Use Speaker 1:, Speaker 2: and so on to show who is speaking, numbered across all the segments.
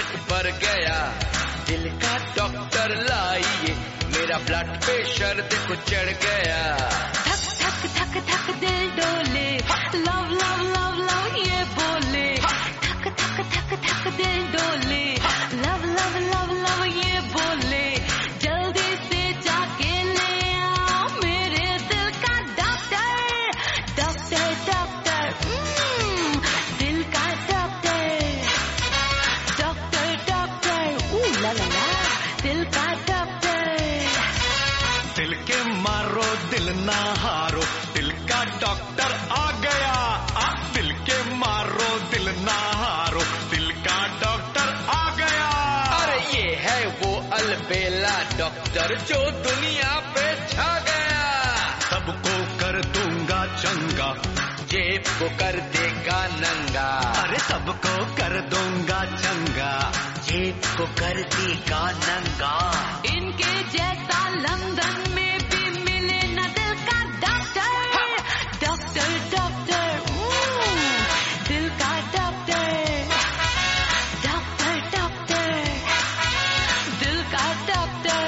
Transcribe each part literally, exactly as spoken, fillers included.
Speaker 1: Rate बढ़ गया, दिल का डॉक्टर लाइए, मेरा ब्लड प्रेशर देखो चढ़ गया।
Speaker 2: धक धक धक धक दिल डोले, लव लव लव लव ये बोले, धक धक धक धक दिल डोले, लव लव लव लव ये बोले, जल्दी से जाके ले आओ मेरे दिल का डॉक्टर, डॉक्टर डॉक्टर दिल का डॉक्टर, डॉक्टर डॉक्टर ऊ ला ला ला दिल का डॉक्टर।
Speaker 3: दिल के मारो दिल ना हारो, दिल का डॉक्टर आ गया। आ दिल के मारो दिल ना हारो, दिल का डॉक्टर आ गया।
Speaker 1: अरे ये है वो अलबेला डॉक्टर जो दुनिया पे छा गया।
Speaker 3: सबको कर दूंगा चंगा,
Speaker 1: जेब को कर देगा नंगा।
Speaker 3: अरे सबको कर दूंगा चंगा,
Speaker 1: जेब को कर देगा नंगा।
Speaker 2: इनके जैसा लंदन में भी मिले न दिल का डॉक्टर, डॉक्टर डॉक्टर दिल का डॉक्टर, डॉक्टर डॉक्टर दिल का डॉक्टर।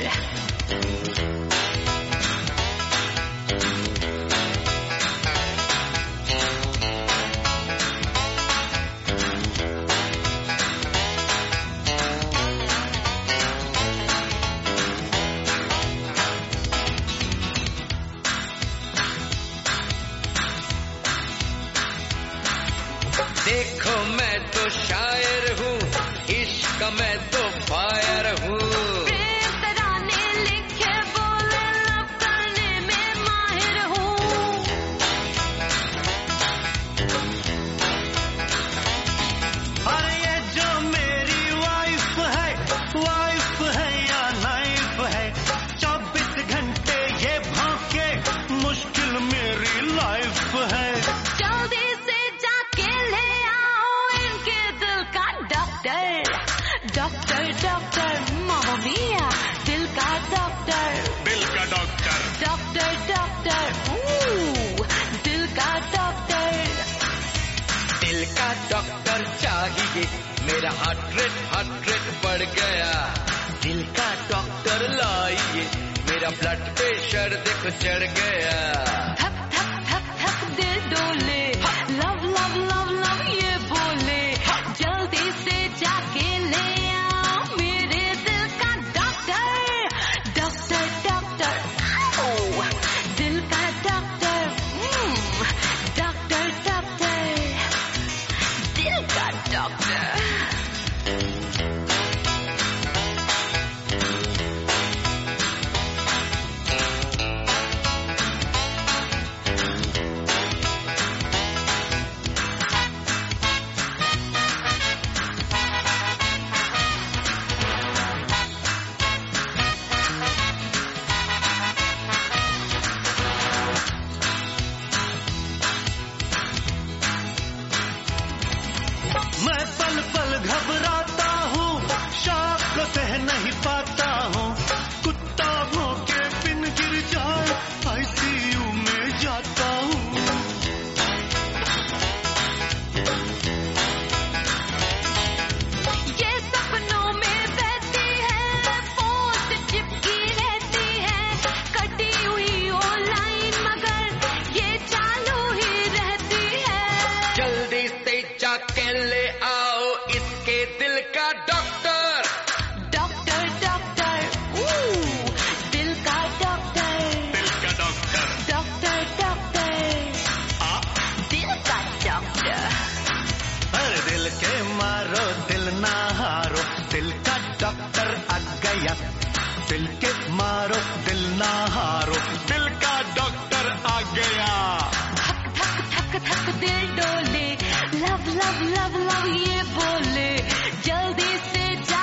Speaker 1: देखो मैं तो शायर हूँ, इश्क में तो फायर हूँ।
Speaker 2: प्रेम तराने लिखे बोले लव करने में माहिर हूँ।
Speaker 3: अरे ये जो मेरी वाइफ है, वाइफ है या नाइफ है, चौबीस घंटे ये भौंके, मुश्किल मेरी लाइफ है।
Speaker 2: जल्दी से जाके ले आओ इनके दिल का डॉक्टर, डॉक्टर डॉक्टर मामा मिया दिल का डॉक्टर,
Speaker 3: दिल का डॉक्टर,
Speaker 2: डॉक्टर डॉक्टर ऊ दिल का डॉक्टर।
Speaker 1: दिल का डॉक्टर चाहिए, मेरा हार्ट रेट हार्ट रेट बढ़ गया। दिल का डॉक्टर लाइए, मेरा ब्लड प्रेशर देखो चढ़ गया।
Speaker 2: धक धक धक धक दिल डोले, लव लव लव लव ये बोले, जल्दी से जाके ले आओ मेरे दिल का डॉक्टर, डॉक्टर डॉक्टर आओ दिल का डॉक्टर, डॉक्टर डॉक्टर दिल का डॉक्टर।
Speaker 3: मैं पल पल घबराता हूँ, शौक को सह नहीं पाता हूँ, कुत्ता भौंके बिन गिर जाए, आईसीयू में जाता हूँ।
Speaker 2: ये सपनों में बहती है, पोस्ट चिपकी रहती है, कटी हुई ओ लाइन मगर ये चालू ही रहती है।
Speaker 1: जल्दी से जाके ले आओ इसके दिल का डॉक्टर,
Speaker 2: डॉक्टर डॉक्टर ऊ दिल का डॉक्टर,
Speaker 3: दिल का डॉक्टर,
Speaker 2: डॉक्टर डॉक्टर
Speaker 3: आ
Speaker 2: दिल का डॉक्टर।
Speaker 3: अरे दिल के मारो दिल ना हारो, दिल का डॉक्टर आ गया। दिल के मारो दिल ना हारो, दिल का डॉक्टर आ गया।
Speaker 2: धक धक धक धक दिल डोले, लव लव लव लव ये बोले, जल्दी से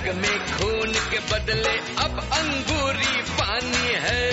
Speaker 1: रग में खून के बदले अब अंगूरी पानी है।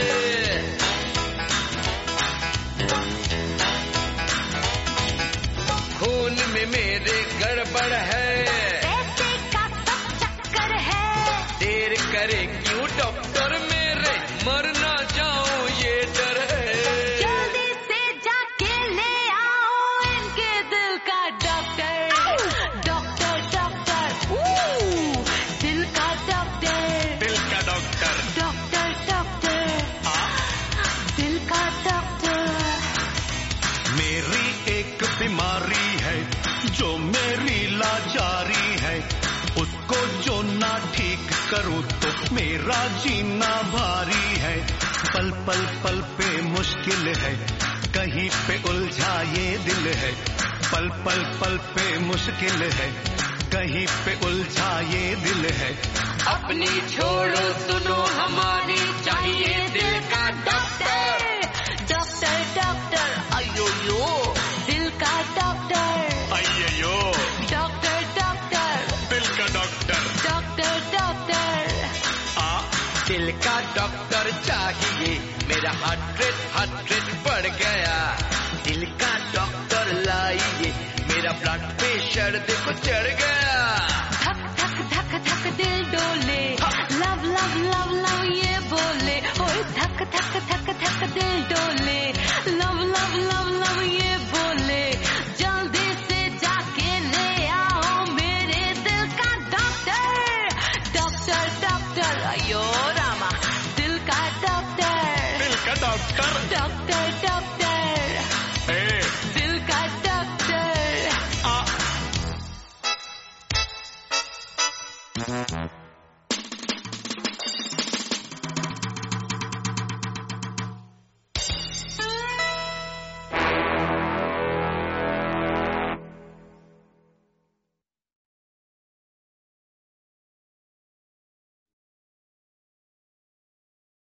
Speaker 1: खून में मेरे गड़बड़ है,
Speaker 2: पैसे का सब चक्कर है।
Speaker 1: देर करे क्यों डॉक्टर मेरे, मर ना जाऊं ये डर है।
Speaker 2: जल्दी से जाके ले आओ इनके दिल का डॉक्टर। डॉक्टर डॉक्टर ऊ, दिल का डॉक्टर।
Speaker 3: दिल का डॉक्टर।
Speaker 2: डॉक्टर डॉक्टर दिल का डॉक्टर।
Speaker 3: मेरी एक बीमारी है जो मेरी लाचारी है, उसको जो ना ठीक करूं तो मेरा जीना भारी है। पल पल पल पे मुश्किल है, कहीं पे उलझा ये दिल है। पल पल पल पे मुश्किल है, कहीं पे उलझा ये दिल है।
Speaker 1: अपनी छोड़ो सुनो हमारी, चाहिए दिल का डॉक्टर।
Speaker 2: डॉक्टर डॉक्टर अयो यो दिल का डॉक्टर।
Speaker 3: अय्यो
Speaker 2: डॉक्टर डॉक्टर
Speaker 3: दिल का डॉक्टर।
Speaker 2: डॉक्टर डॉक्टर
Speaker 3: आ
Speaker 1: दिल का डॉक्टर चाहिए, मेरा हार्ट रेट हार्ट रेट बढ़ गया। दिल का डॉक्टर लाइए, मेरा ब्लड प्रेशर देखो चढ़ गया।
Speaker 2: धक धक धक धक दिल डोले, लव लव लव लव ये बोले। ओए धक धक धक धक दिल डोले, लव लव लव लव ये बोले। जल्दी से जाके ले आओ मेरे दिल का डॉक्टर। डॉक्टर डॉक्टर अयो रामा दिल का डॉक्टर।
Speaker 3: दिल का डॉक्टर।
Speaker 2: डॉक्टर डॉक्टर
Speaker 3: ए
Speaker 2: दिल का डॉक्टर।
Speaker 3: आ